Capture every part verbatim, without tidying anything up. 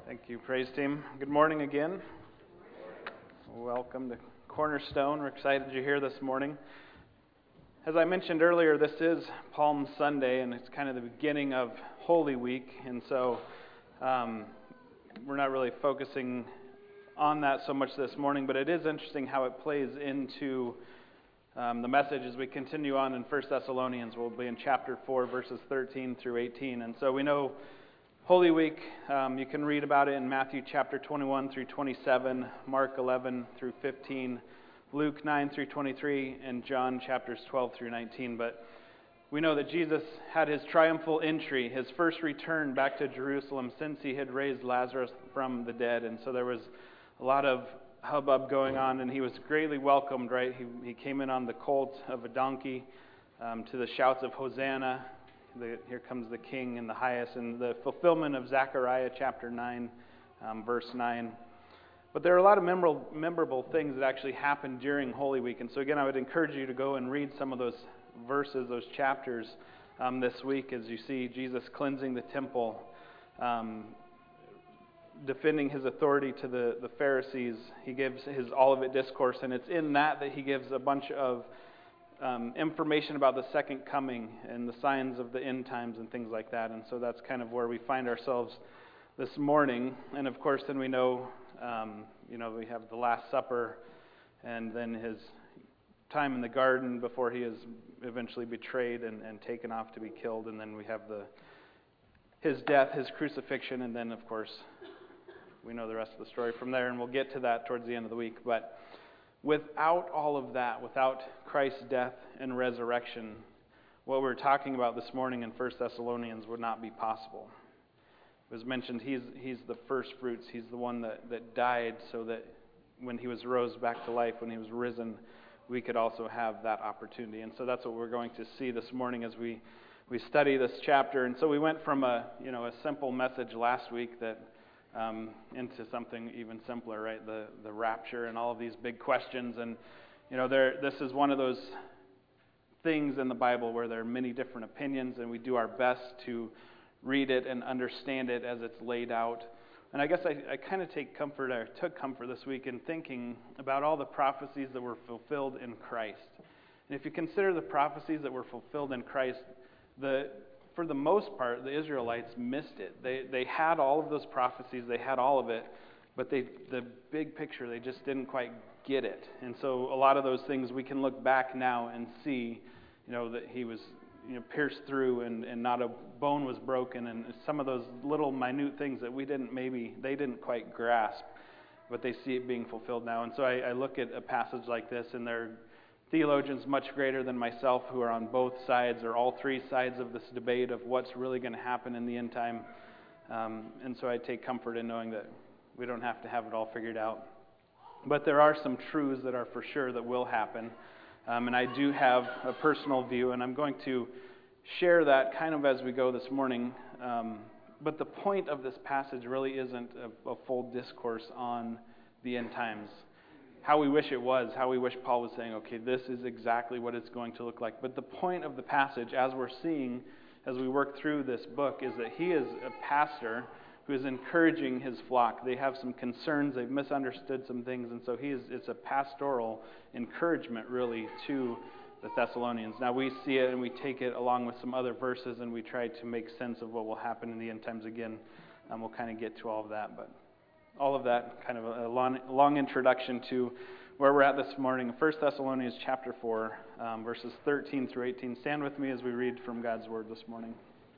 Thank you, praise team. Good morning again. Welcome to Cornerstone. We're excited you're here this morning. As I mentioned earlier, this is Palm Sunday, and it's kind of the beginning of Holy Week, and so um, we're not really focusing on that so much this morning, but it is interesting how it plays into um, the message as we continue on in First Thessalonians. We'll be in chapter four, verses thirteen through eighteen, and so we know Holy Week, um, you can read about it in Matthew chapter twenty-one through twenty-seven, Mark eleven through fifteen, Luke nine through twenty-three, and John chapters twelve through nineteen. But we know that Jesus had his triumphal entry, his first return back to Jerusalem since he had raised Lazarus from the dead. And so there was a lot of hubbub going on, and he was greatly welcomed, right? He, he came in on the colt of a donkey um, to the shouts of Hosanna. The, here comes the King in the highest, and the fulfillment of Zechariah chapter nine, um, verse nine. But there are a lot of memorable, memorable things that actually happened during Holy Week. And so again, I would encourage you to go and read some of those verses, those chapters um, this week as you see Jesus cleansing the temple, um, defending his authority to the, the Pharisees. He gives his Olivet Discourse, and it's in that that he gives a bunch of Um, information about the second coming and the signs of the end times and things like that. And so that's kind of where we find ourselves this morning. And of course, then we know, um, you know, we have the Last Supper and then his time in the garden before he is eventually betrayed and, and taken off to be killed. And then we have the his death, his crucifixion, and then, of course, we know the rest of the story from there. And we'll get to that towards the end of the week. But without all of that, without Christ's death and resurrection, what we're talking about this morning in First Thessalonians would not be possible. It was mentioned he's he's the first fruits. He's the one that, that died so that when he was rose back to life, when he was risen, we could also have that opportunity. And so that's what we're going to see this morning as we, we study this chapter. And so we went from a you know a simple message last week that Um, into something even simpler, right? The the rapture and all of these big questions, and you know, there. This is one of those things in the Bible where there are many different opinions, and we do our best to read it and understand it as it's laid out. And I guess I, I kind of take comfort, or took comfort this week in thinking about all the prophecies that were fulfilled in Christ. And if you consider the prophecies that were fulfilled in Christ, the for the most part, the Israelites missed it. They they had all of those prophecies, they had all of it, but they the big picture, they just didn't quite get it. And so a lot of those things we can look back now and see, you know, that he was you know pierced through and, and not a bone was broken, and some of those little minute things that we didn't maybe, they didn't quite grasp, but they see it being fulfilled now. And so I, I look at a passage like this, and they're theologians much greater than myself who are on both sides or all three sides of this debate of what's really going to happen in the end time. Um, and so I take comfort in knowing that we don't have to have it all figured out. But there are some truths that are for sure that will happen. Um, and I do have a personal view, and I'm going to share that kind of as we go this morning. Um, but the point of this passage really isn't a, a full discourse on the end times. How we wish it was, how we wish Paul was saying, okay, this is exactly what it's going to look like. But the point of the passage, as we're seeing, as we work through this book, is that he is a pastor who is encouraging his flock. They have some concerns, they've misunderstood some things, and so he is, it's a pastoral encouragement, really, to the Thessalonians. Now, we see it and we take it along with some other verses, and we try to make sense of what will happen in the end times again. And we'll kind of get to all of that, but all of that, kind of a long, long introduction to where we're at this morning. First Thessalonians chapter four, um, verses thirteen through eighteen. Stand with me as we read from God's Word this morning.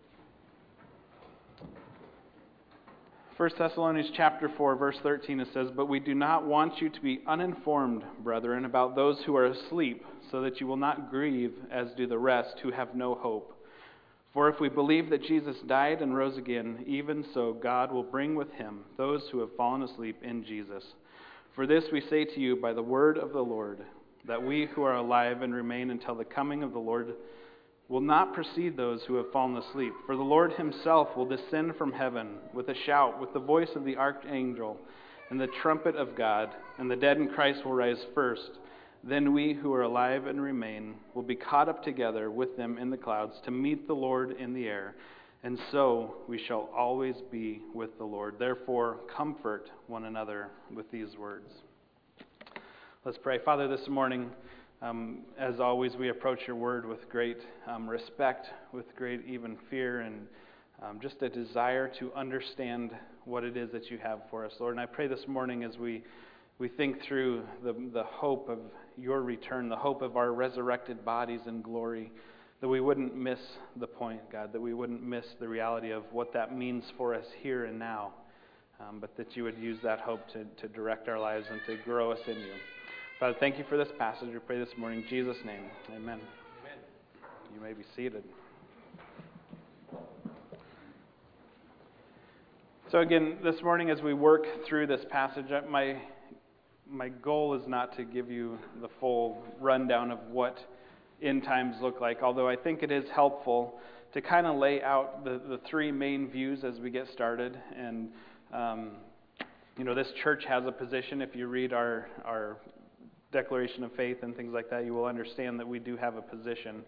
First Thessalonians chapter four, verse thirteen, it says, "But we do not want you to be uninformed, brethren, about those who are asleep, so that you will not grieve as do the rest who have no hope. For if we believe that Jesus died and rose again, even so God will bring with him those who have fallen asleep in Jesus. For this we say to you by the word of the Lord, that we who are alive and remain until the coming of the Lord will not precede those who have fallen asleep. For the Lord himself will descend from heaven with a shout, with the voice of the archangel, and the trumpet of God, and the dead in Christ will rise first. Then we who are alive and remain will be caught up together with them in the clouds to meet the Lord in the air, and so we shall always be with the Lord. Therefore, comfort one another with these words. Let's pray. Father, this morning, um, as always, we approach your word with great um, respect, with great even fear, and um, just a desire to understand what it is that you have for us, Lord. And I pray this morning as we, we think through the, the hope of your return, the hope of our resurrected bodies in glory, that we wouldn't miss the point, God, that we wouldn't miss the reality of what that means for us here and now, um, but that you would use that hope to, to direct our lives and to grow us in you. Father, thank you for this passage. We pray this morning in Jesus' name. Amen. Amen. You may be seated. So again, this morning as we work through this passage, my my goal is not to give you the full rundown of what end times look like, although I think it is helpful to kind of lay out the, the three main views as we get started. And, um, you know, this church has a position. If you read our our declaration of faith and things like that, you will understand that we do have a position.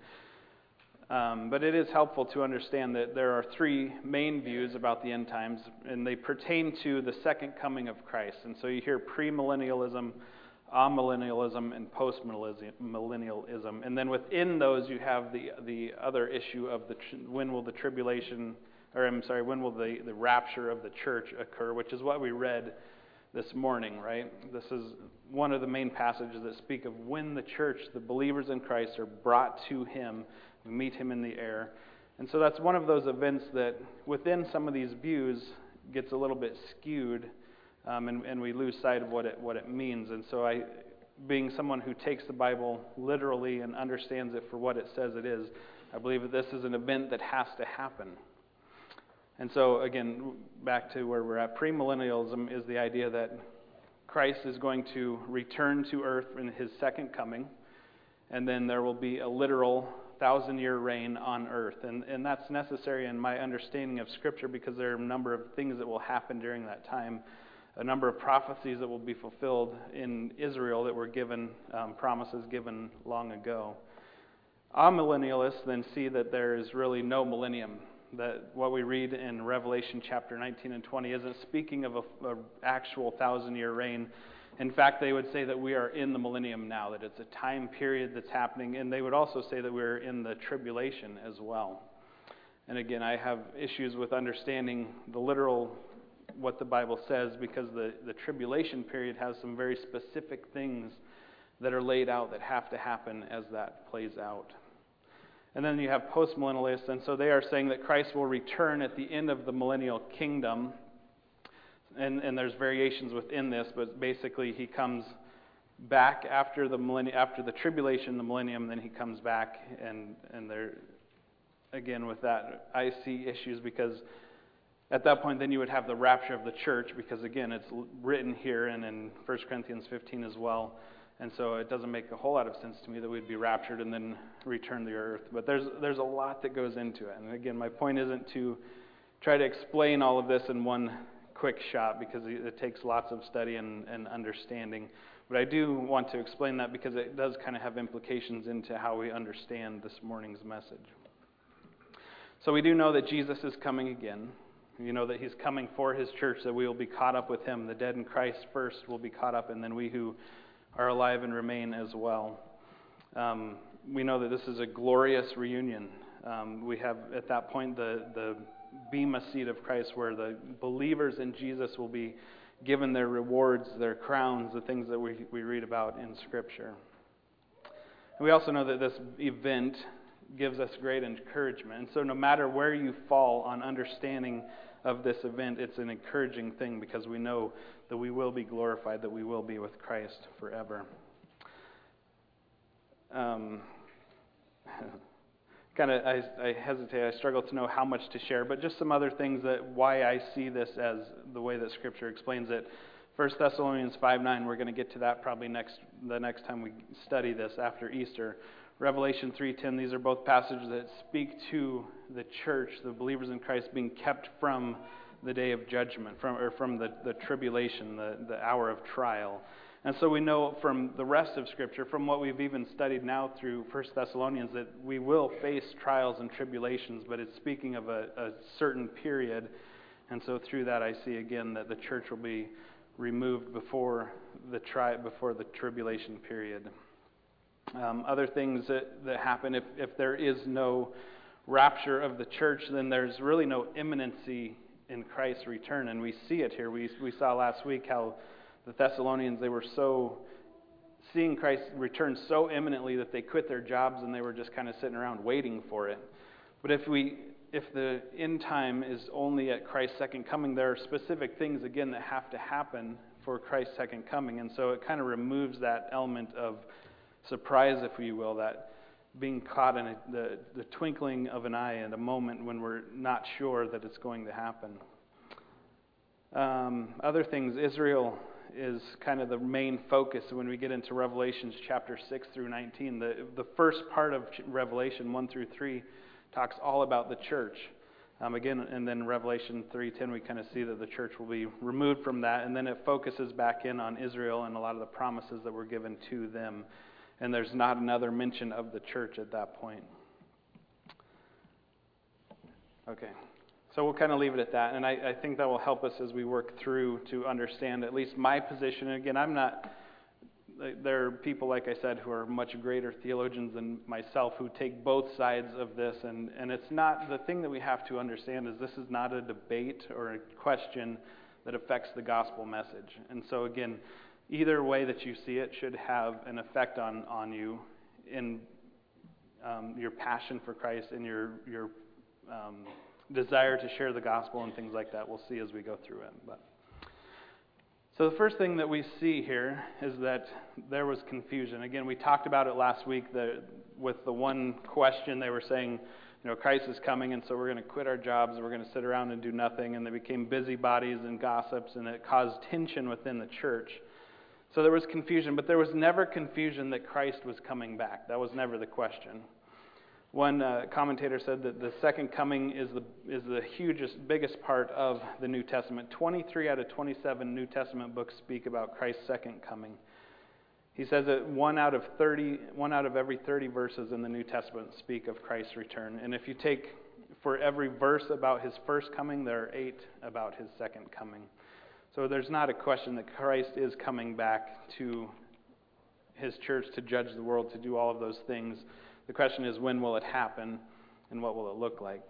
Um, but it is helpful to understand that there are three main views about the end times, and they pertain to the second coming of Christ. And so you hear premillennialism, amillennialism, and postmillennialism. And then within those, you have the the other issue of the when will the tribulation, or I'm sorry, when will the, the rapture of the church occur, which is what we read this morning, right? This is one of the main passages that speak of when the church, the believers in Christ, are brought to him. We meet him in the air. And so that's one of those events that within some of these views gets a little bit skewed, um, and, and we lose sight of what it what it means. And so I, being someone who takes the Bible literally and understands it for what it says it is, I believe that this is an event that has to happen. And so, again, back to where we're at, premillennialism is the idea that Christ is going to return to earth in his second coming, and then there will be a literal thousand-year reign on earth. And, and that's necessary in my understanding of Scripture because there are a number of things that will happen during that time, a number of prophecies that will be fulfilled in Israel that were given, um, promises given long ago. Amillennialists then see that there is really no millennium, that what we read in Revelation chapter nineteen and twenty isn't speaking of an actual thousand-year reign. In fact, they would say that we are in the millennium now, that it's a time period that's happening, and they would also say that we're in the tribulation as well. And again, I have issues with understanding the literal, what the Bible says, because the, the tribulation period has some very specific things that are laid out that have to happen as that plays out. And then you have postmillennialists, and so they are saying that Christ will return at the end of the millennial kingdom. And, and there's variations within this, but basically he comes back after the millennium, after the tribulation, the millennium, then he comes back, and and there, again with that, I see issues because at that point then you would have the rapture of the church, because again it's written here and in First Corinthians fifteen as well. And so it doesn't make a whole lot of sense to me that we'd be raptured and then return to the earth. But there's there's a lot that goes into it. And again, my point isn't to try to explain all of this in one quick shot, because it takes lots of study and, and understanding. But I do want to explain that because it does kind of have implications into how we understand this morning's message. So we do know that Jesus is coming again. You know that he's coming for his church, that we will be caught up with him. The dead in Christ first will be caught up, and then we who are alive and remain as well. Um, we know that this is a glorious reunion. Um, we have at that point the, the Bema seat of Christ, where the believers in Jesus will be given their rewards, their crowns, the things that we, we read about in Scripture. And we also know that this event gives us great encouragement. And so no matter where you fall on understanding of this event, it's an encouraging thing, because we know that we will be glorified, that we will be with Christ forever. Um, kind of, I, I hesitate, I struggle to know how much to share, but just some other things that why I see this as the way that Scripture explains it. First Thessalonians five nine, we're going to get to that probably next the next time we study this after Easter. Revelation three ten, these are both passages that speak to the church, the believers in Christ, being kept from the day of judgment, from or from the, the tribulation, the, the hour of trial. And so we know from the rest of Scripture, from what we've even studied now through First Thessalonians, that we will face trials and tribulations, but it's speaking of a, a certain period. And so through that I see again that the church will be removed before the tri- before the tribulation period. Um, other things that, that happen, if, if there is no rapture of the church, then there's really no imminency in Christ's return. And we see it here. We, we saw last week how the Thessalonians, they were so, seeing Christ return so imminently that they quit their jobs and they were just kind of sitting around waiting for it. But if we, if the end time is only at Christ's second coming, there are specific things, again, that have to happen for Christ's second coming. And so it kind of removes that element of surprise, if you will, that being caught in a, the, the twinkling of an eye at a moment when we're not sure that it's going to happen. Um, other things, Israel is kind of the main focus when we get into Revelations chapter six through nineteen. The, the first part of Revelation one through three talks all about the church. Um, again, and then Revelation three ten, we kind of see that the church will be removed from that, and then it focuses back in on Israel and a lot of the promises that were given to them. And there's not another mention of the church at that point. Okay. So we'll kind of leave it at that, and I, I think that will help us as we work through to understand at least my position. And again, I'm not, there are people, like I said, who are much greater theologians than myself who take both sides of this, and, and it's not, the thing that we have to understand is this is not a debate or a question that affects the gospel message. And so again, either way that you see it should have an effect on, on you in um, your passion for Christ and your your um, desire to share the gospel and things like that. We'll see as we go through it. But so the first thing that we see here is that there was confusion. Again, we talked about it last week the, with the one question. They were saying, you know, Christ is coming, and so we're going to quit our jobs and we're going to sit around and do nothing. And they became busybodies and gossips, and it caused tension within the church. So there was confusion, but there was never confusion that Christ was coming back. That was never the question. One uh, commentator said that the second coming is the is the hugest, biggest part of the New Testament. twenty-three out of twenty-seven New Testament books speak about Christ's second coming. He says that one out of thirty, one out of every thirty verses in the New Testament speak of Christ's return. And if you take for every verse about his first coming, there are eight about his second coming. So there's not a question that Christ is coming back to his church to judge the world, to do all of those things. The question is, when will it happen, and what will it look like?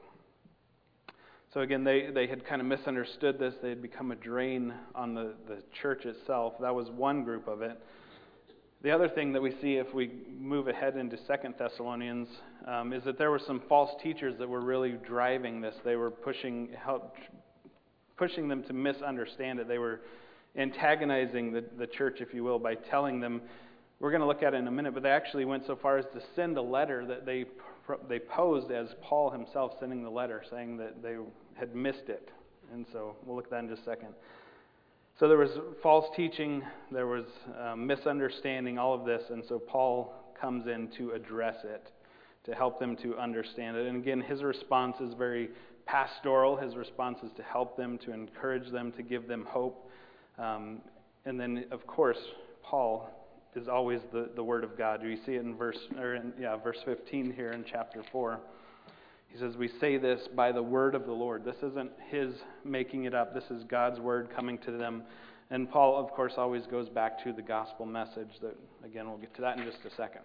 So again, they, they had kind of misunderstood this. They had become a drain on the, the church itself. That was one group of it. The other thing that we see if we move ahead into Second Thessalonians um, is that there were some false teachers that were really driving this. They were pushing help, pushing them to misunderstand it. They were antagonizing the, the church, if you will, by telling them, we're going to look at it in a minute, but they actually went so far as to send a letter that they they posed as Paul himself sending the letter, saying that they had missed it. And so we'll look at that in just a second. So there was false teaching, there was um, misunderstanding, all of this, and so Paul comes in to address it, to help them to understand it. And again, his response is very pastoral. His response is to help them, to encourage them, to give them hope. Um, and then, of course, Paul is always the, the Word of God. We see it in verse or in, yeah, verse fifteen here in chapter four. He says, we say this by the word of the Lord. This isn't his making it up. This is God's word coming to them. And Paul, of course, always goes back to the gospel message. That again, we'll get to that in just a second.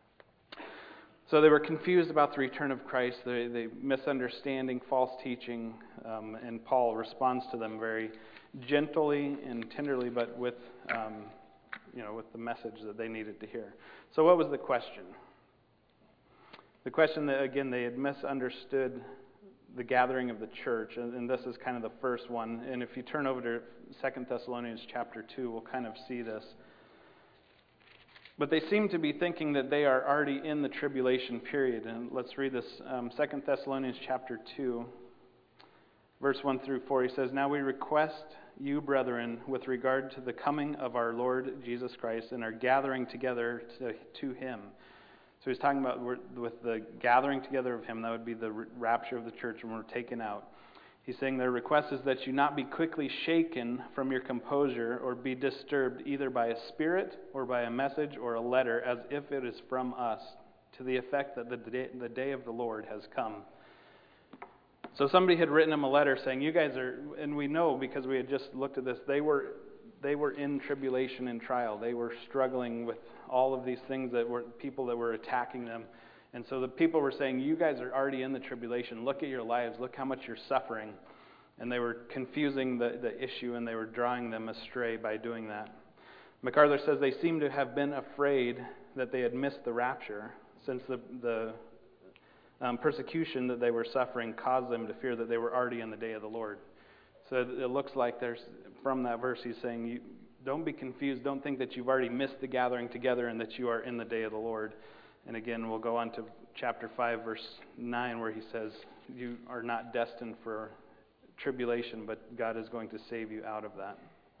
So they were confused about the return of Christ. They, they misunderstanding, false teaching, um, and Paul responds to them very gently and tenderly, but with um, you know, with the message that they needed to hear. So what was the question? The question that, again, they had misunderstood the gathering of the church, and, and this is kind of the first one. And if you turn over to Second Thessalonians chapter two, we'll kind of see this. But they seem to be thinking that they are already in the tribulation period. And let's read this. Um, Second Thessalonians chapter two, verse one through four. He says, now we request you, brethren, with regard to the coming of our Lord Jesus Christ and our gathering together to, to him. So he's talking about with the gathering together of him, that would be the rapture of the church when we're taken out. He's saying their request is that you not be quickly shaken from your composure or be disturbed either by a spirit or by a message or a letter as if it is from us, to the effect that the day, the day of the Lord has come. So somebody had written him a letter saying, you guys are, and we know because we had just looked at this, they were they were in tribulation and trial. They were struggling with all of these things that were people that were attacking them. And so the people were saying, you guys are already in the tribulation. Look at your lives. Look how much you're suffering. And they were confusing the, the issue, and they were drawing them astray by doing that. MacArthur says they seem to have been afraid that they had missed the rapture, since the, the um, persecution that they were suffering caused them to fear that they were already in the day of the Lord. So it looks like there's, from that verse, he's saying, you, don't be confused. Don't think that you've already missed the gathering together and that you are in the day of the Lord. And again, we'll go on to chapter five, verse nine, where he says, you are not destined for tribulation, but God is going to save you out of that.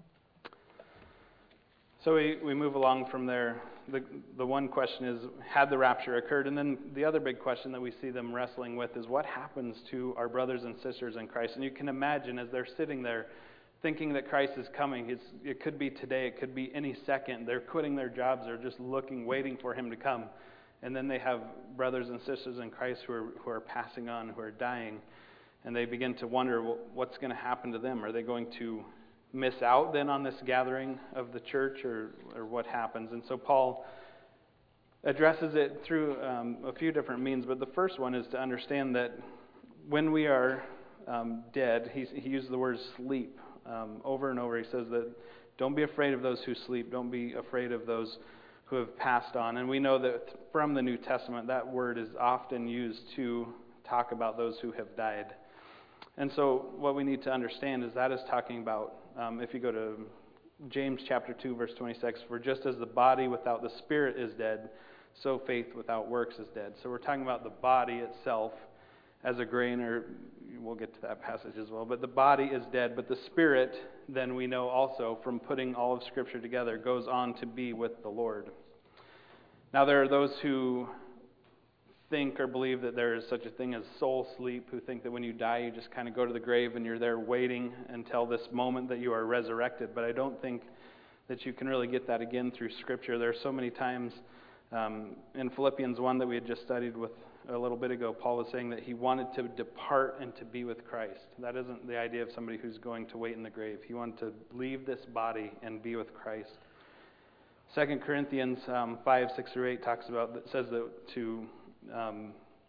So we, we move along from there. The, the one question is, had the rapture occurred? And then the other big question that we see them wrestling with is, what happens to our brothers and sisters in Christ? And you can imagine as they're sitting there thinking that Christ is coming, it's, it could be today, it could be any second. They're quitting their jobs, they're just looking, waiting for him to come. And then they have brothers and sisters in Christ who are, who are passing on, who are dying. And they begin to wonder, well, what's going to happen to them? Are they going to miss out then on this gathering of the church, or, or what happens? And so Paul addresses it through um, a few different means. But the first one is to understand that when we are um, dead, he's, he uses the word sleep um, over and over. He says that don't be afraid of those who sleep. Don't be afraid of those who have passed on. And we know that from the New Testament, that word is often used to talk about those who have died. And so what we need to understand is that is talking about, um, if you go to James chapter two, verse twenty-six, for just as the body without the spirit is dead, so faith without works is dead. So we're talking about the body itself as a grain, or we'll get to that passage as well. But the body is dead, but the spirit, then we know also from putting all of Scripture together, goes on to be with the Lord. Now there are those who think or believe that there is such a thing as soul sleep, who think that when you die you just kind of go to the grave and you're there waiting until this moment that you are resurrected. But I don't think that you can really get that again through Scripture. There are so many times um, in Philippians one that we had just studied with a little bit ago, Paul was saying that he wanted to depart and to be with Christ. That isn't the idea of somebody who's going to wait in the grave. He wanted to leave this body and be with Christ. Second Corinthians um, five, six through eight talks about, that says that to um,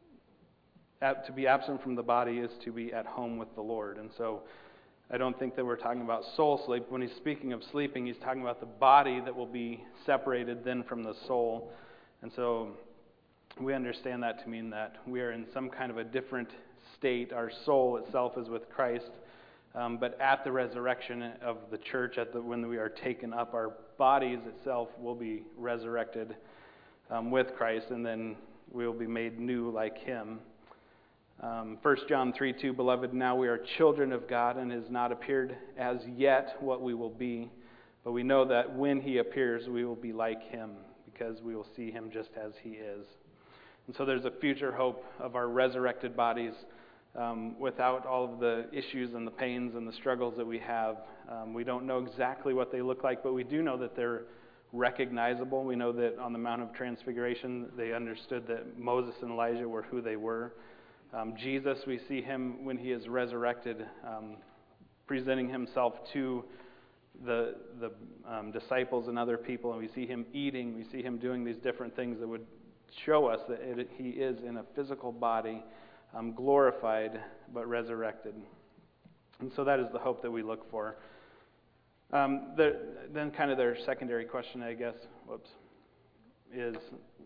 to be absent from the body is to be at home with the Lord. And so I don't think that we're talking about soul sleep. When he's speaking of sleeping, he's talking about the body that will be separated then from the soul. And so we understand that to mean that we are in some kind of a different state. Our soul itself is with Christ. Um, but at the resurrection of the church, at the, when we are taken up, our bodies itself will be resurrected um, with Christ, and then we will be made new like him. Um, First John three two, beloved, now we are children of God, and has not appeared as yet what we will be. But we know that when he appears, we will be like him, because we will see him just as he is. And so there's a future hope of our resurrected bodies um, without all of the issues and the pains and the struggles that we have. Um, we don't know exactly what they look like, but we do know that they're recognizable. We know that on the Mount of Transfiguration, they understood that Moses and Elijah were who they were. Um, Jesus, we see him when he is resurrected, um, presenting himself to the the um, disciples and other people, and we see him eating. We see him doing these different things that would show us that it, he is in a physical body, um, glorified but resurrected. And so that is the hope that we look for. Um, the, then kind of their secondary question, I guess, whoops, is,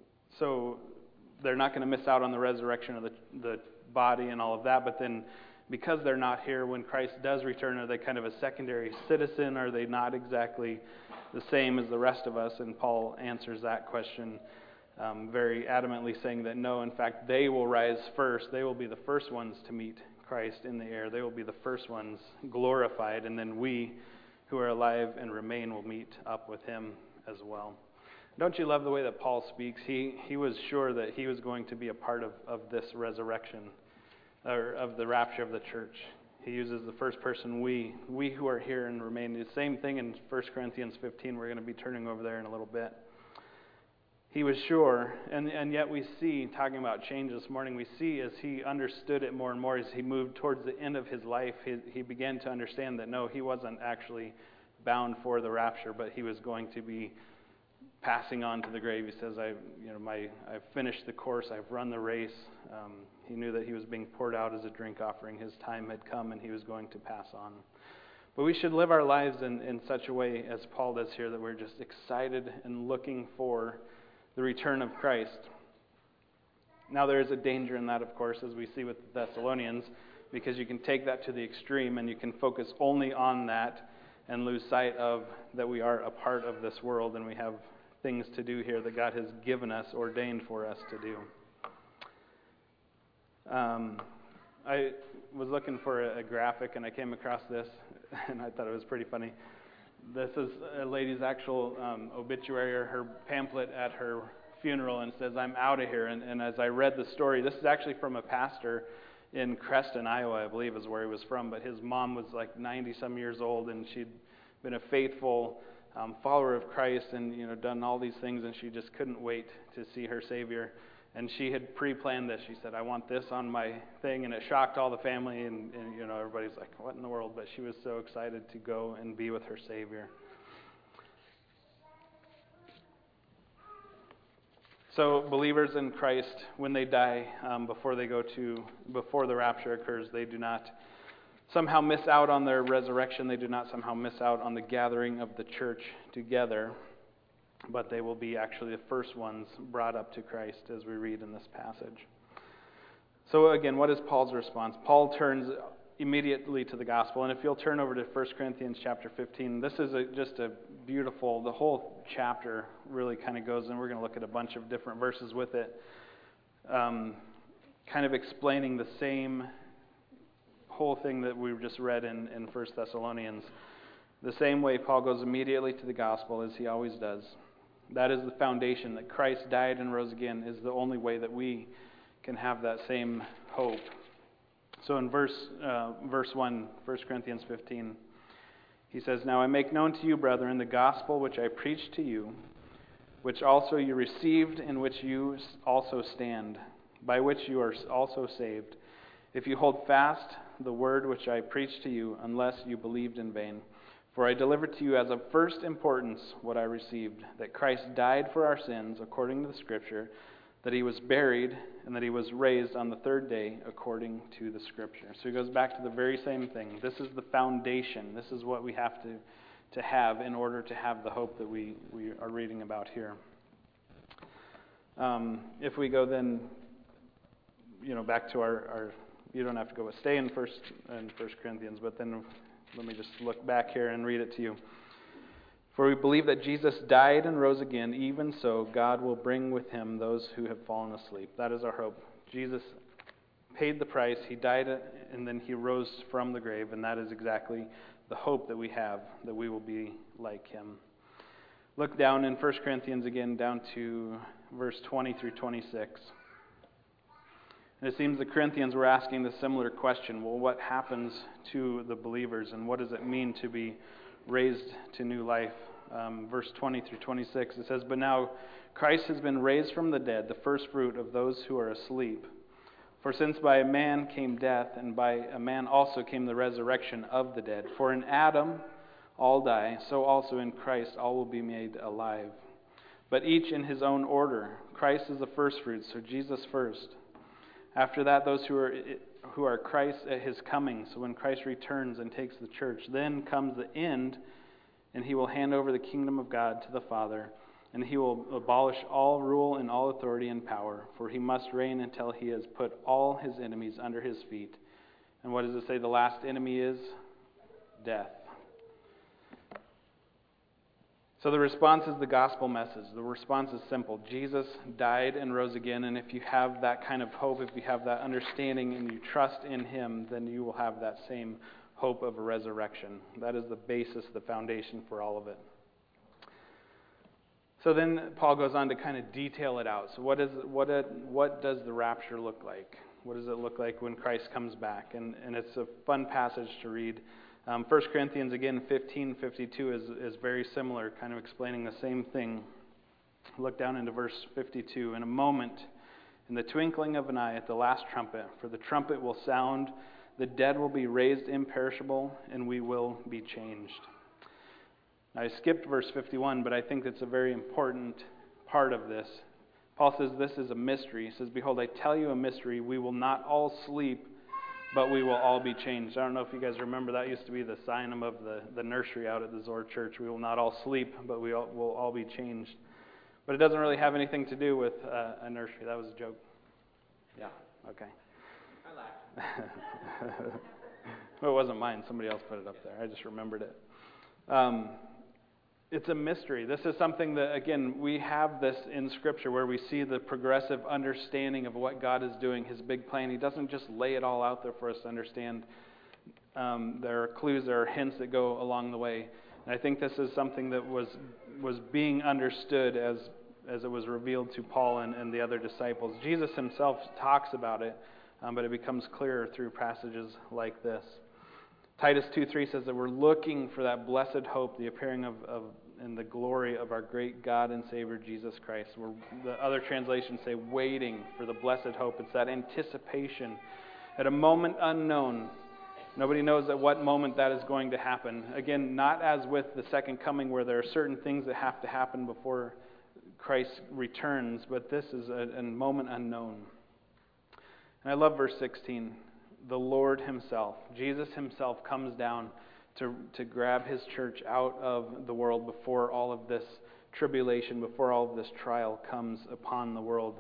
so they're not going to miss out on the resurrection of the, the body and all of that, but then because they're not here when Christ does return, are they kind of a secondary citizen? Are they not exactly the same as the rest of us? And Paul answers that question um, very adamantly, saying that no, in fact, they will rise first. They will be the first ones to meet Christ in the air. They will be the first ones glorified, and then we who are alive and remain will meet up with him as well. Don't you love the way that Paul speaks? He he was sure that he was going to be a part of, of this resurrection, or of the rapture of the church. He uses the first person we, we who are here and remain. The same thing in First Corinthians fifteen. We're going to be turning over there in a little bit. He was sure, and, and yet we see, talking about change this morning, we see as he understood it more and more, as he moved towards the end of his life, he, he began to understand that no, he wasn't actually bound for the rapture, but he was going to be passing on to the grave. He says, I, you know, my, I've finished the course, I've run the race. Um, he knew that he was being poured out as a drink offering. His time had come, and he was going to pass on. But we should live our lives in, in such a way, as Paul does here, that we're just excited and looking for the return of Christ. Now there is a danger in that, of course, as we see with the Thessalonians, because you can take that to the extreme and you can focus only on that and lose sight of that we are a part of this world and we have things to do here that God has given us, ordained for us to do. Um, I was looking for a, a graphic and I came across this and I thought it was pretty funny. This is a lady's actual um, obituary or her pamphlet at her funeral, and it says, I'm out of here. And, and as I read the story, this is actually from a pastor in Creston, Iowa, I believe is where he was from, but his mom was like ninety-some years old, and she'd been a faithful um, follower of Christ and, you know, done all these things, and she just couldn't wait to see her Savior. And she had pre-planned this. She said, I want this on my thing, and it shocked all the family, and, and you know, everybody's like, what in the world? But she was so excited to go and be with her Savior. So believers in Christ, when they die, um, before they go to, before the rapture occurs, they do not somehow miss out on their resurrection. They do not somehow miss out on the gathering of the church together, but they will be actually the first ones brought up to Christ as we read in this passage. So again, what is Paul's response? Paul turns immediately to the gospel, and if you'll turn over to First Corinthians chapter fifteen, this is a, just a beautiful, the whole chapter really kind of goes, and we're going to look at a bunch of different verses with it, um, kind of explaining the same whole thing that we just read in, in First Thessalonians. The same way Paul goes immediately to the gospel as he always does. That is the foundation, that Christ died and rose again is the only way that we can have that same hope. So in verse uh, verse one, First Corinthians fifteen, he says, Now I make known to you, brethren, the gospel which I preached to you, which also you received, in which you also stand, by which you are also saved, if you hold fast the word which I preached to you, unless you believed in vain. For I delivered to you as of first importance what I received, that Christ died for our sins according to the Scripture, that he was buried, and that he was raised on the third day according to the Scripture. So he goes back to the very same thing. This is the foundation. This is what we have to, to have in order to have the hope that we, we are reading about here. Um, if we go then, you know, back to our, our you don't have to go, but stay in First in First Corinthians, but then let me just look back here and read it to you. For we believe that Jesus died and rose again, even so God will bring with him those who have fallen asleep. That is our hope. Jesus paid the price, he died, and then he rose from the grave, and that is exactly the hope that we have, that we will be like him. Look down in First Corinthians again, down to verse twenty through twenty-six. And it seems the Corinthians were asking the similar question. Well, what happens to the believers, and what does it mean to be raised to new life? Um, verse twenty through twenty-six, it says, But now Christ has been raised from the dead, the first fruit of those who are asleep. For since by a man came death, and by a man also came the resurrection of the dead. For in Adam all die, so also in Christ all will be made alive. But each in his own order. Christ is the first fruit, so Jesus first. After that, those who are who are Christ at his coming. So when Christ returns and takes the church, then comes the end, and he will hand over the kingdom of God to the Father, and he will abolish all rule and all authority and power, for he must reign until he has put all his enemies under his feet. And what does it say the last enemy is? Death. So the response is the gospel message. The response is simple. Jesus died and rose again, and if you have that kind of hope, if you have that understanding and you trust in him, then you will have that same hope of a resurrection. That is the basis, the foundation for all of it. So then Paul goes on to kind of detail it out. So what is what it, what does the rapture look like? What does it look like when Christ comes back? And, and it's a fun passage to read. Um, First Corinthians, again, fifteen fifty-two is, is very similar, kind of explaining the same thing. Look down into verse fifty-two. In a moment, in the twinkling of an eye, at the last trumpet, for the trumpet will sound, the dead will be raised imperishable, and we will be changed. Now, I skipped verse fifty-one, but I think that's a very important part of this. Paul says this is a mystery. He says, behold, I tell you a mystery. We will not all sleep, but we will all be changed. I don't know if you guys remember, that used to be the sign of the, the nursery out at the Zor Church. We will not all sleep, but we all, will all be changed. But it doesn't really have anything to do with uh, a nursery. That was a joke. Yeah, okay. I laughed. Well, it wasn't mine. Somebody else put it up there. I just remembered it. Um, it's a mystery. This is something that, again, we have this in Scripture where we see the progressive understanding of what God is doing, His big plan. He doesn't just lay it all out there for us to understand. Um, there are clues, there are hints that go along the way. And I think this is something that was was being understood as, as it was revealed to Paul and, and the other disciples. Jesus Himself talks about it, um, but it becomes clearer through passages like this. Titus two three says that we're looking for that blessed hope, the appearing of, of and the glory of our great God and Savior Jesus Christ. We're, the other translations say waiting for the blessed hope. It's that anticipation at a moment unknown. Nobody knows at what moment that is going to happen. Again, not as with the second coming where there are certain things that have to happen before Christ returns, but this is a, a moment unknown. And I love verse sixteen. The Lord Himself, Jesus Himself comes down to, to grab His church out of the world before all of this tribulation, before all of this trial comes upon the world.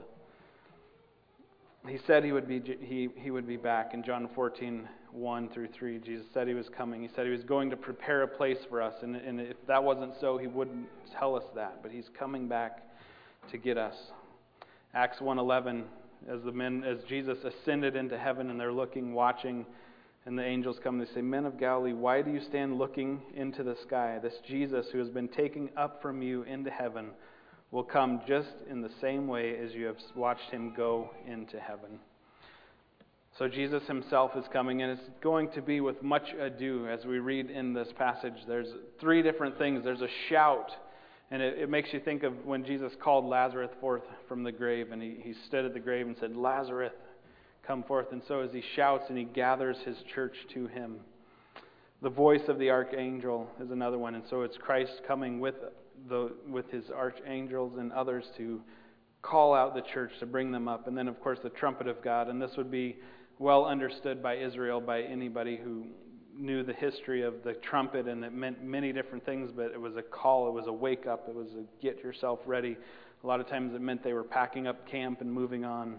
He said He would be he, he would be back in John fourteen, one through three. Jesus said He was coming. He said He was going to prepare a place for us. And, and if that wasn't so, He wouldn't tell us that. But He's coming back to get us. Acts one eleven. As the men, as Jesus ascended into heaven, and they're looking, watching, and the angels come, they say, "Men of Galilee, why do you stand looking into the sky? This Jesus who has been taken up from you into heaven will come just in the same way as you have watched Him go into heaven." So Jesus Himself is coming, and it's going to be with much ado. As we read in this passage, there's three different things. There's a shout. And it, it makes you think of when Jesus called Lazarus forth from the grave, and he, he stood at the grave and said, "Lazarus, come forth." And so as He shouts and He gathers His church to Him. The voice of the archangel is another one. And so it's Christ coming with the with His archangels and others to call out the church, to bring them up. And then, of course, the trumpet of God. And this would be well understood by Israel, by anybody who knew the history of the trumpet, and it meant many different things, but it was a call, it was a wake up, it was a get yourself ready. A lot of times it meant they were packing up camp and moving on.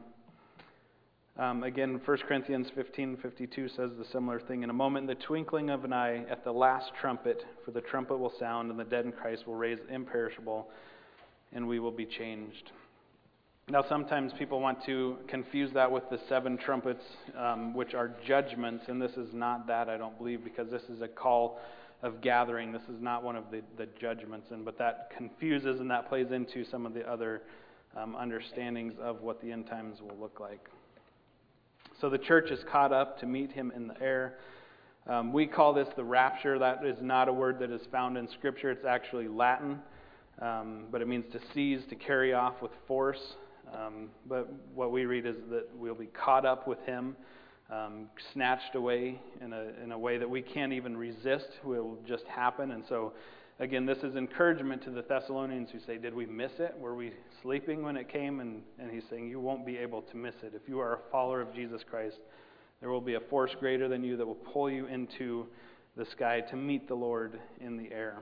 Um, again, First Corinthians fifteen fifty-two says the similar thing. In a moment, in the twinkling of an eye, at the last trumpet, for the trumpet will sound, and the dead in Christ will raise imperishable, and we will be changed. Now, sometimes people want to confuse that with the seven trumpets, um, which are judgments, and this is not that, I don't believe, because this is a call of gathering. This is not one of the, the judgments, and but that confuses and that plays into some of the other um, understandings of what the end times will look like. So the church is caught up to meet Him in the air. Um, we call this the rapture. That is not a word that is found in Scripture. It's actually Latin, um, but it means to seize, to carry off with force. Um, but what we read is that we'll be caught up with Him, um, snatched away in a in a way that we can't even resist. It will just happen. And so, again, this is encouragement to the Thessalonians who say, "Did we miss it? Were we sleeping when it came?" And, and he's saying, you won't be able to miss it. If you are a follower of Jesus Christ, there will be a force greater than you that will pull you into the sky to meet the Lord in the air.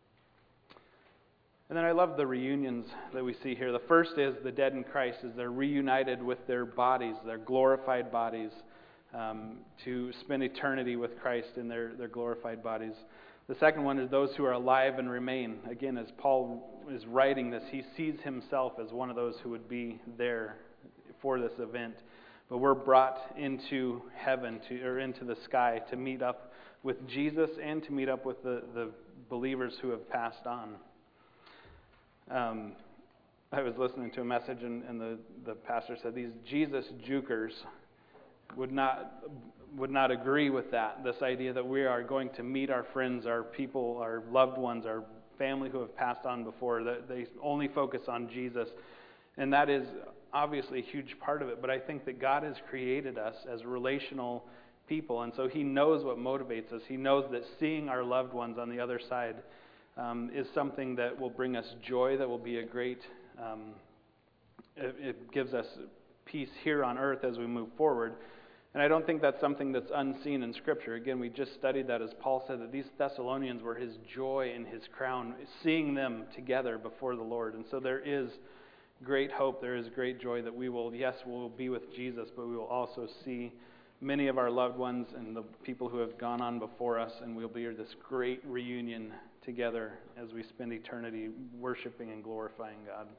And then I love the reunions that we see here. The first is the dead in Christ, as they're reunited with their bodies, their glorified bodies, um, to spend eternity with Christ in their, their glorified bodies. The second one is those who are alive and remain. Again, as Paul is writing this, he sees himself as one of those who would be there for this event. But we're brought into heaven, to, or into the sky, to meet up with Jesus and to meet up with the, the believers who have passed on. Um, I was listening to a message, and, and the, the pastor said these Jesus jukers would not would not agree with that. This idea that we are going to meet our friends, our people, our loved ones, our family who have passed on before. That they only focus on Jesus, and that is obviously a huge part of it. But I think that God has created us as relational people, and so He knows what motivates us. He knows that seeing our loved ones on the other side um, is something that will bring us joy. That will be a great. Um, it, it gives us peace here on earth as we move forward. And I don't think that's something that's unseen in Scripture. Again, we just studied that as Paul said that these Thessalonians were his joy and his crown, seeing them together before the Lord. And so there is great hope, there is great joy that we will, yes, we will be with Jesus, but we will also see many of our loved ones and the people who have gone on before us, and we'll be this great reunion together as we spend eternity worshiping and glorifying God.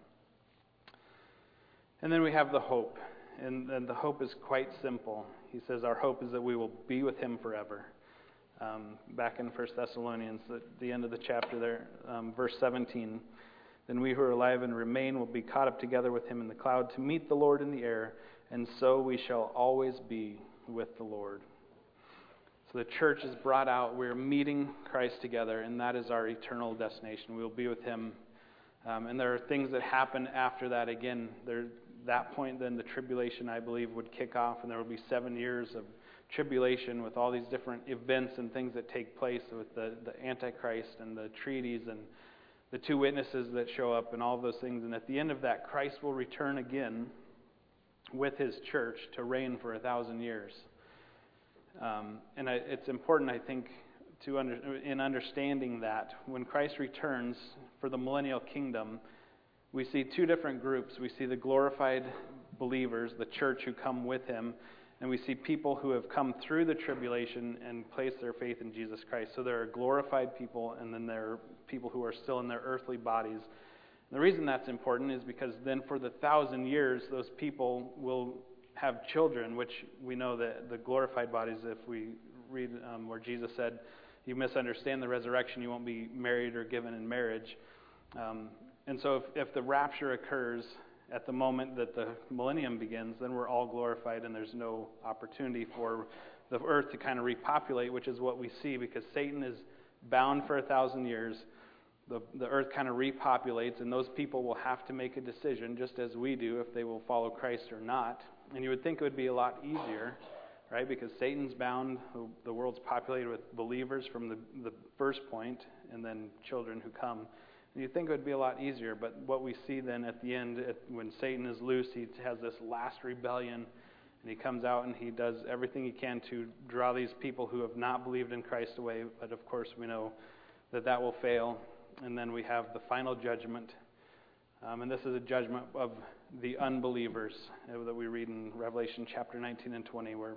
And then we have the hope. And, and the hope is quite simple. He says our hope is that we will be with Him forever. Um, back in First Thessalonians, at the end of the chapter there, um, verse seventeen, then we who are alive and remain will be caught up together with Him in the cloud to meet the Lord in the air, and so we shall always be with the Lord. So the church is brought out. We're meeting Christ together, and that is our eternal destination. We will be with Him. Um, and there are things that happen after that. Again, there. That point, then the tribulation, I believe, would kick off, and there will be seven years of tribulation with all these different events and things that take place with the, the Antichrist and the treaties and the two witnesses that show up and all of those things. And at the end of that, Christ will return again with His church to reign for a thousand years. Um, and I, it's important, I think, to under, in understanding that when Christ returns for the millennial kingdom, we see two different groups. We see the glorified believers, the church who come with Him, and we see people who have come through the tribulation and placed their faith in Jesus Christ. So there are glorified people, and then there are people who are still in their earthly bodies. And the reason that's important is because then for the thousand years, those people will have children, which we know that the glorified bodies, if we read um, where Jesus said, you misunderstand the resurrection, you won't be married or given in marriage. Um, And so if, if the rapture occurs at the moment that the millennium begins, then we're all glorified and there's no opportunity for the earth to kind of repopulate, which is what we see because Satan is bound for a thousand years. The, the earth kind of repopulates, and those people will have to make a decision, just as we do, if they will follow Christ or not. And you would think it would be a lot easier, right? Because Satan's bound, the world's populated with believers from the, the first point, and then children who come. You'd think it would be a lot easier, but what we see then at the end, at, when Satan is loose, he has this last rebellion, and he comes out and he does everything he can to draw these people who have not believed in Christ away, but of course we know that that will fail, and then we have the final judgment, um, and this is a judgment of the unbelievers that we read in Revelation chapter nineteen and twenty, where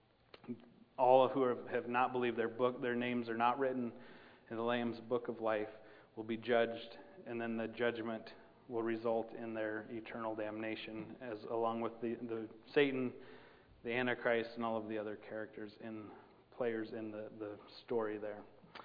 all who have, have not believed, their book, their names are not written in the Lamb's book of life, will be judged, and then the judgment will result in their eternal damnation, as along with the, the Satan, the Antichrist, and all of the other characters in players in the, the story there.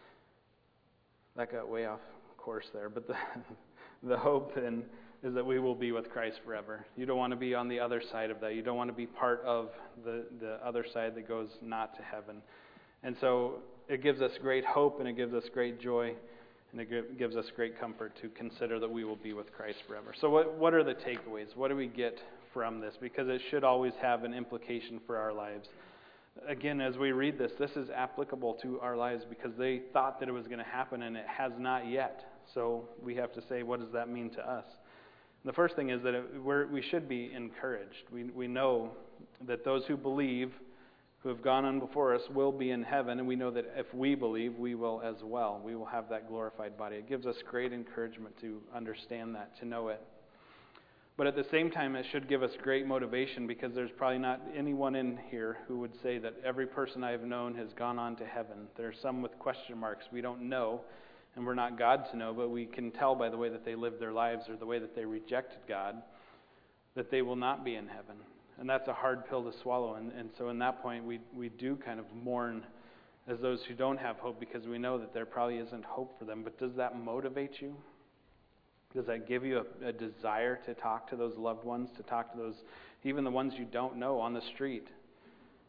That got way off course there, but the the hope then is that we will be with Christ forever. You don't want to be on the other side of that. You don't want to be part of the, the other side that goes not to heaven. And so it gives us great hope, and it gives us great joy. And it gives us great comfort to consider that we will be with Christ forever. So what, what are the takeaways? What do we get from this? Because it should always have an implication for our lives. Again, as we read this, this is applicable to our lives because they thought that it was going to happen and it has not yet. So we have to say, what does that mean to us? The first thing is that it, we're, we should be encouraged. We, we know that those who believe, who have gone on before us, will be in heaven, and we know that if we believe, we will as well. We will have that glorified body. It gives us great encouragement to understand that, to know it. But at the same time, it should give us great motivation because there's probably not anyone in here who would say that every person I have known has gone on to heaven. There are some with question marks. We don't know, and we're not God to know, but we can tell by the way that they lived their lives or the way that they rejected God that they will not be in heaven. And that's a hard pill to swallow. And, and so in that point, we we do kind of mourn as those who don't have hope because we know that there probably isn't hope for them. But does that motivate you? Does that give you a, a desire to talk to those loved ones, to talk to those, even the ones you don't know on the street?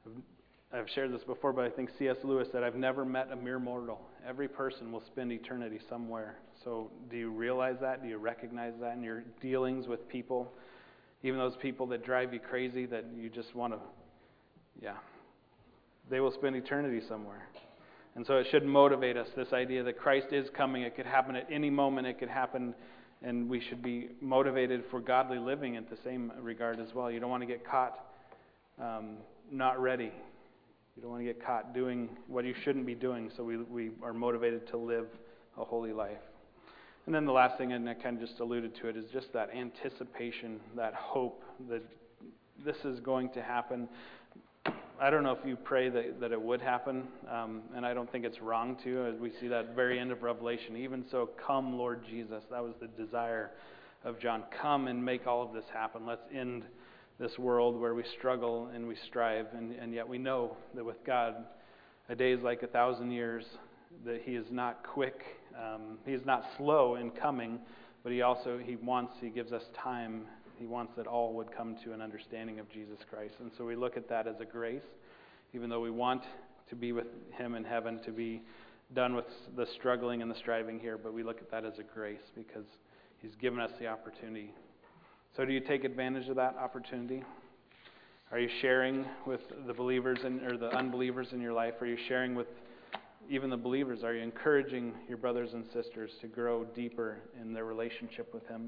I've shared this before, but I think C S Lewis said, I've never met a mere mortal. Every person will spend eternity somewhere. So do you realize that? Do you recognize that in your dealings with people? Even those people that drive you crazy, that you just want to, yeah, they will spend eternity somewhere. And so it should motivate us, this idea that Christ is coming. It could happen at any moment. It could happen, and we should be motivated for godly living in the same regard as well. You don't want to get caught um, not ready. You don't want to get caught doing what you shouldn't be doing, so we we are motivated to live a holy life. And then the last thing, and I kind of just alluded to it, is just that anticipation, that hope that this is going to happen. I don't know if you pray that, that it would happen, um, and I don't think it's wrong to, as we see that very end of Revelation. Even so, come, Lord Jesus. That was the desire of John. Come and make all of this happen. Let's end this world where we struggle and we strive, and, and yet we know that with God, a day is like a thousand years, that He is not quick, um, He is not slow in coming, but He also, He wants, He gives us time. He wants that all would come to an understanding of Jesus Christ. And so we look at that as a grace, even though we want to be with Him in heaven, to be done with the struggling and the striving here, but we look at that as a grace because He's given us the opportunity. So do you take advantage of that opportunity? Are you sharing with the believers in, or the unbelievers in your life? Are you sharing with even the believers? Are you encouraging your brothers and sisters to grow deeper in their relationship with Him?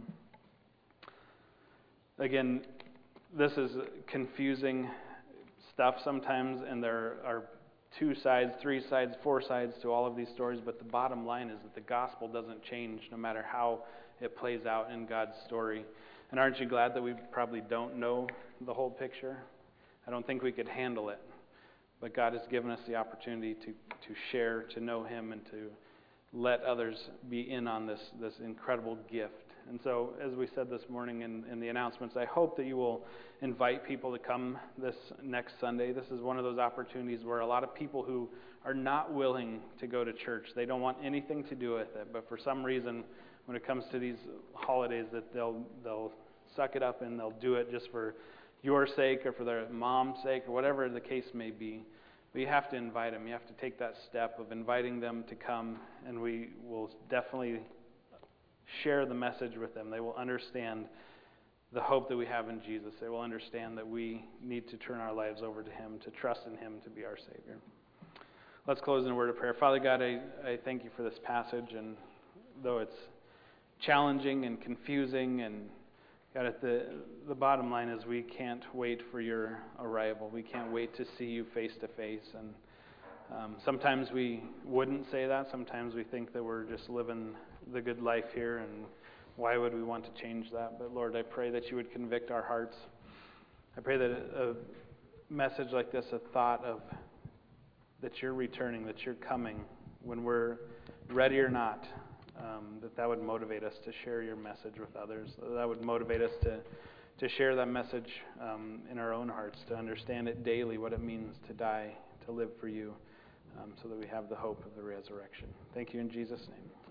Again, this is confusing stuff sometimes, and there are two sides, three sides, four sides to all of these stories, but the bottom line is that the gospel doesn't change no matter how it plays out in God's story. And aren't you glad that we probably don't know the whole picture? I don't think we could handle it. But God has given us the opportunity to, to share, to know Him, and to let others be in on this, this incredible gift. And so, as we said this morning in, in the announcements, I hope that you will invite people to come this next Sunday. This is one of those opportunities where a lot of people who are not willing to go to church, they don't want anything to do with it, but for some reason, when it comes to these holidays, that they'll they'll suck it up and they'll do it just for your sake or for their mom's sake or whatever the case may be. But you have to invite them. You have to take that step of inviting them to come, and we will definitely share the message with them. They will understand the hope that we have in Jesus. They will understand that we need to turn our lives over to Him, to trust in Him to be our Savior. Let's close in a word of prayer. Father God, I, I thank You for this passage, and though it's challenging and confusing, and God, at the the bottom line is we can't wait for Your arrival. We can't wait to see You face to face. And um, sometimes we wouldn't say that. Sometimes we think that we're just living the good life here, and why would we want to change that? But Lord, I pray that You would convict our hearts. I pray that a, a message like this, a thought of that You're returning, that You're coming, when we're ready or not, Um, that that would motivate us to share Your message with others. That would motivate us to, to share that message um, in our own hearts, to understand it daily, what it means to die, to live for You, um, so that we have the hope of the resurrection. Thank You in Jesus' name.